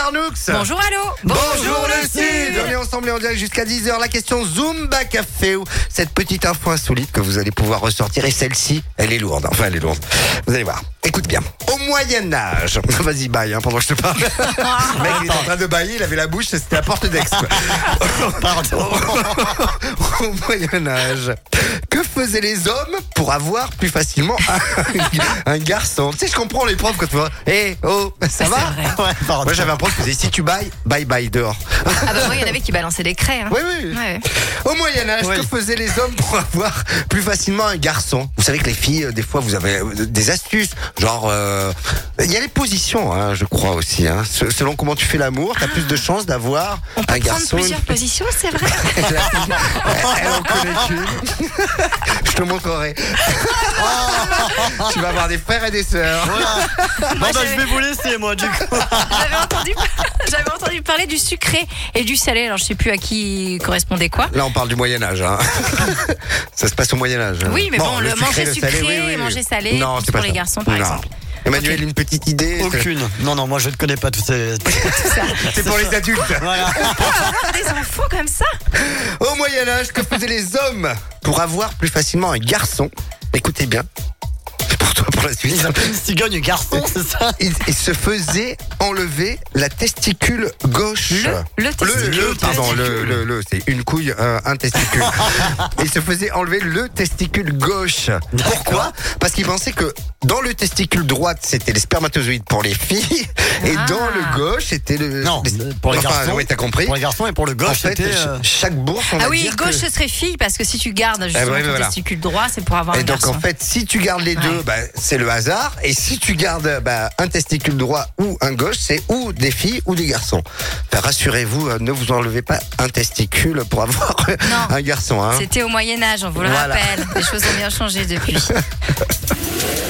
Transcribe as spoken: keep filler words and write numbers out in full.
Arnoux. Bonjour Allo. Bonjour le Sud. On est ensemble et en direct jusqu'à dix heures. La question Zumba Café. Cette petite info insolite que vous allez pouvoir ressortir. Et celle-ci, elle est lourde. Enfin, elle est lourde. Vous allez voir. Écoute bien. Au Moyen-Âge. Vas-y, baille hein, pendant que je te parle. Le mec, il est en train de bailler. Il avait la bouche. C'était la porte d'Aix. Pardon. Au Moyen-Âge. Que faisaient les hommes pour avoir plus facilement un, un garçon? Tu sais, je comprends les profs quand tu vois. Hé, oh, ça va? Ouais, Moi, j'avais un prof qui disait si tu bailles, bye bye dehors. Ah bah moi, il y en avait qui balançaient des craies. Hein. Oui, oui. Ouais. Au Moyen-Âge, Oui. que faisaient les hommes pour avoir plus facilement un garçon? Vous savez que les filles, euh, des fois, vous avez euh, des astuces. Genre, euh, il y a les positions, hein, je crois aussi. Hein. Se- Selon comment tu fais l'amour, t'as plus de chances d'avoir On peut un prendre garçon. plusieurs positions, c'est vrai. Elle, elle en connaît qu'une. Je te montrerai. Tu vas avoir des frères et des sœurs. Voilà. Bon bah j'avais- je vais vous laisser moi du coup. J'avais entendu, j'avais entendu parler du sucré et du salé. Alors je sais plus à qui correspondait quoi. Là, on parle du Moyen-Âge. Hein. Ça se passe au Moyen-Âge. Oui, mais bon, le, sucré, manger le sucré salé, oui, oui, et oui. manger salé Non, plus c'est pas pour les ça. garçons, par Non. exemple. Emmanuel, Ok. une petite idée. Aucune. Non non, moi je ne connais pas tous ces. C'est pour les adultes. Voilà. Avoir des enfants comme ça. Au Moyen-Âge, que faisaient les hommes pour avoir plus facilement un garçon? Écoutez bien. C'est pour toi pour la suite. Ils appellent une cigogne garçon, c'est ça? Ils, ils se faisaient enlever la testicule gauche. Le, le testicule. Le, le, pardon, le, le, le, c'est une couille, un, un testicule. Ils se faisaient enlever le testicule gauche. Pourquoi? Parce qu'ils pensaient que dans le testicule droit, c'était les spermatozoïdes pour les filles, et Ah. dans le gauche, c'était le. Non, pour les enfin, garçons. oui, t'as compris. Pour les garçons et pour le En gauche, fait, c'était. ch- euh, chaque bourse, on va Ah oui, dire gauche que- ce serait fille parce que si tu gardes justement ouais, ton voilà. testicule droit, c'est pour avoir Et un donc garçon. en fait, si tu gardes les deux, Ouais. bah, c'est le hasard. Et si tu gardes bah, un testicule droit ou un gauche, c'est ou des filles ou des garçons. Bah, rassurez-vous, euh, ne vous enlevez pas un testicule pour avoir Non. un garçon. Hein. C'était au Moyen-Âge, on vous le Voilà. rappelle. Les choses ont bien changé depuis.